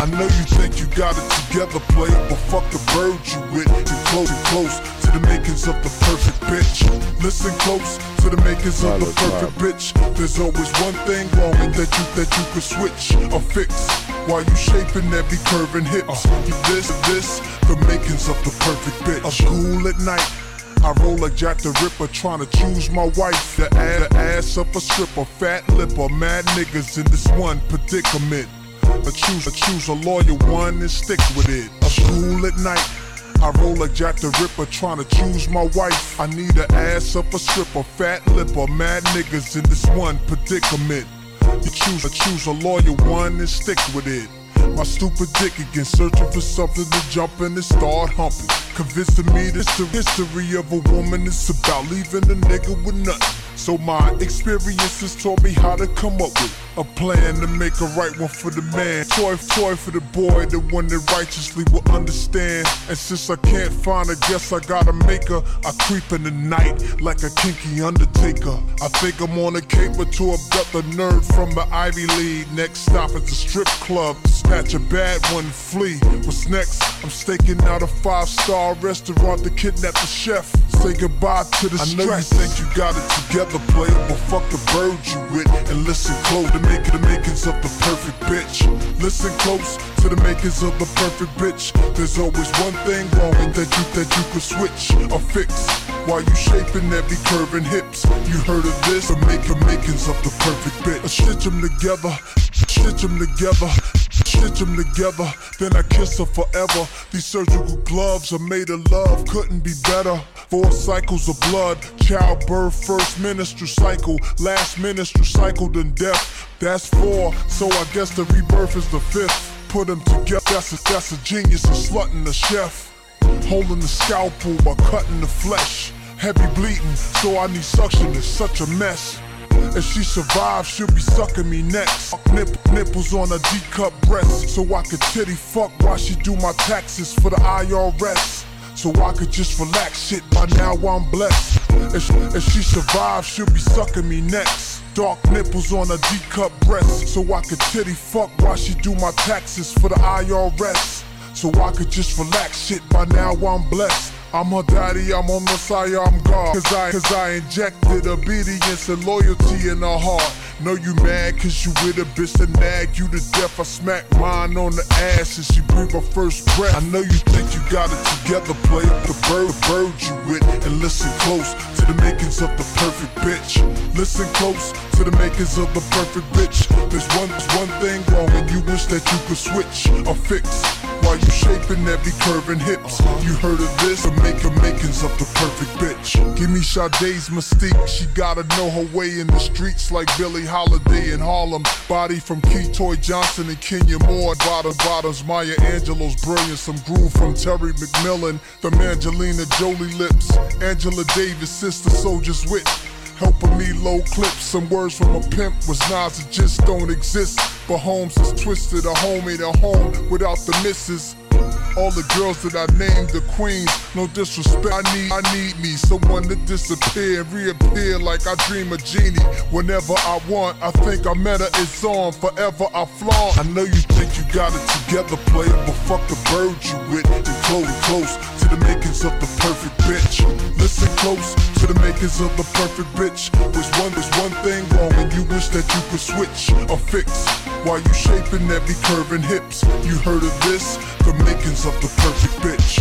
I know you think you got it together, player, but fuck the bird you with. And close to the makings of the perfect bitch. Listen close to the makings of the perfect bitch. There's always one thing wrong that you could switch or fix. While you shaping every curve and hips, this, the makings of the perfect bitch. A cool at night, I roll like Jack the Ripper, trying to choose my wife. The ass up a stripper, fat lipper, mad niggas in this one predicament. I choose a loyal one and stick with it. A cool at night, I roll like Jack the Ripper, trying to choose my wife. I need an ass up a stripper, fat lipper, mad niggas in this one predicament. I choose a loyal one and stick with it. My stupid dick again, searching for something to jump in and start humping. Convincing me this the history of a woman is about leaving a nigga with nothing. So my experiences taught me how to come up with a plan to make a right one for the man. Toy for the boy, the one that righteously will understand. And since I can't find her, guess I gotta make her. I creep in the night like a kinky undertaker. I think I'm on a caper to abduct a nerd from the Ivy League. Next stop is the strip club, snatch a bad one, flee. What's next? I'm staking out a 5-star restaurant to kidnap the chef. Say goodbye to the stress. I know you think you got it together, player, but fuck the bird you with. And listen close to the makings of the perfect bitch. Listen close to the makings of the perfect bitch. There's always one thing wrong that you could switch or fix. While you shaping every curve and hips, you heard of this? The makings of the perfect bitch. Stitch them together, stitch them together. Stitch them together, then I kiss her forever. These surgical gloves are made of love, couldn't be better. 4 cycles of blood, childbirth, first menstrual cycle, last menstrual cycle, then death. That's 4, so I guess the rebirth is the 5th. Put them together, that's a genius, a slut and a chef. Holding the scalpel while cutting the flesh. Heavy bleeding, so I need suction, it's such a mess. If she survives, she'll be sucking me next. Nipples on a D-cup breast, so I could titty fuck while she do my taxes for the IRS. So I could just relax, shit, by now I'm blessed. If she survives, she'll be sucking me next. Dark nipples on a D-cup breast, so I could titty fuck while she do my taxes for the IRS. So I could just relax, shit, by now I'm blessed. I'm her daddy, I'm on Messiah, I'm God. Cause I injected obedience and loyalty in her heart. Know you mad cause you with a bitch that nag you to death. I smack mine on the ass and she breathe her first breath. I know you think you got it together, player, the bird you with. And listen close to the makings of the perfect bitch. Listen close to the makings of the perfect bitch. There's one thing wrong and you wish that you could switch or fix. While you shaping every curve and hips, you heard of this? The makings of the perfect bitch. Give me Sade's mystique. She gotta know her way in the streets like Billie Holiday in Harlem. Body from Ketoy Johnson and Kenya Moore. Bottoms, Maya Angelou's brilliant. Some groove from Terry McMillan. The Angelina Jolie lips. Angela Davis, Sister Soldier's wit. Helping me low clips, some words from a pimp was Nas that just don't exist. But Holmes is twisted, a homie to home without the misses. All the girls that I named the queens, no disrespect, I need me someone to disappear and reappear like I dream a genie. Whenever I want, I think I met her, it's on, forever I flaunt. I know you think you got it together, player, but fuck the bird you with. And close to the makings of the perfect bitch. Listen close to the makings of the perfect bitch. There's one thing wrong and you wish that you could switch or fix. While you shaping every curve and hips, you heard of this? The makings of the perfect bitch.